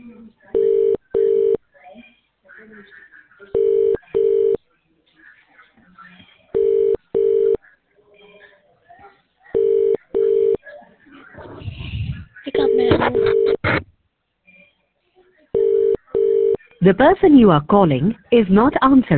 Pick up now. The person you are calling is not answering.